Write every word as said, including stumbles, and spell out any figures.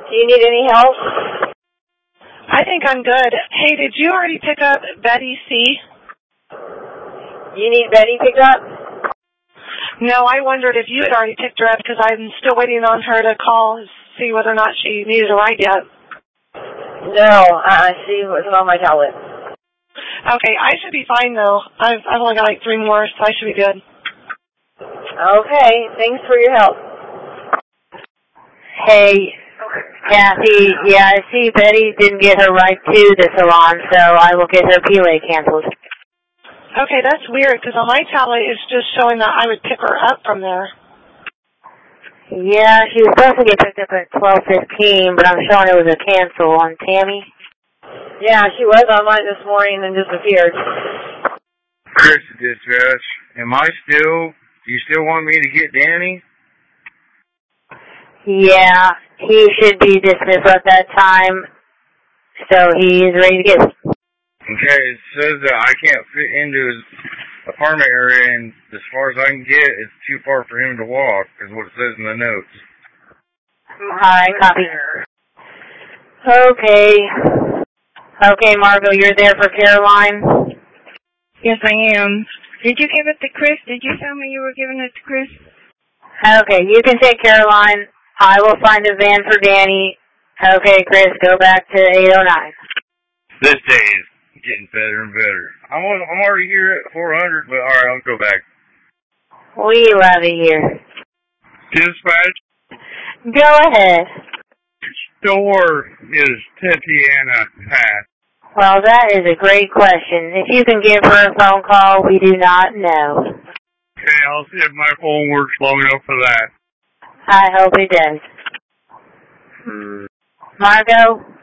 Do you need any help? I think I'm good. Hey, did you already pick up Betty C? You need Betty picked up? No, I wondered if you had already picked her up because I'm still waiting on her to call and see whether or not she needed a ride yet. No, uh, she was on my tablet. Okay, I should be fine though. I've I've only got like three more, so I should be good. Okay, thanks for your help. Hey, Kathy, yeah, I see Betty didn't get her ride to the salon, so I will get her P L A canceled. Okay, that's weird because on my tablet it's just showing that I would pick her up from there. Yeah, she was supposed to get picked up at twelve fifteen, but I'm showing it was a cancel on Tammy. Yeah, she was on mine this morning and disappeared. Chris, dispatch. Am I still, do you still want me to get Danny? Yeah, he should be dismissed at that time, so he's ready to get. Okay, it says that I can't fit into his apartment area, and as far as I can get, it's too far for him to walk, is what it says in the notes. Alright, copy. Okay. Okay, Margo, you're there for Caroline? Yes, I am. Did you give it to Chris? Did you tell me you were giving it to Chris? Okay, you can take Caroline. I will find a van for Danny. Okay, Chris, go back to eight oh nine. This day is getting better and better. I'm, I'm already here at four hundred, but alright, I'll go back. We love it here. Dispatch? Go ahead. Store is Tatiana Path. Well, that is a great question. If you can give her a phone call, we do not know. Okay, I'll see if my phone works long enough for that. I hope it does. Hmm. Margo?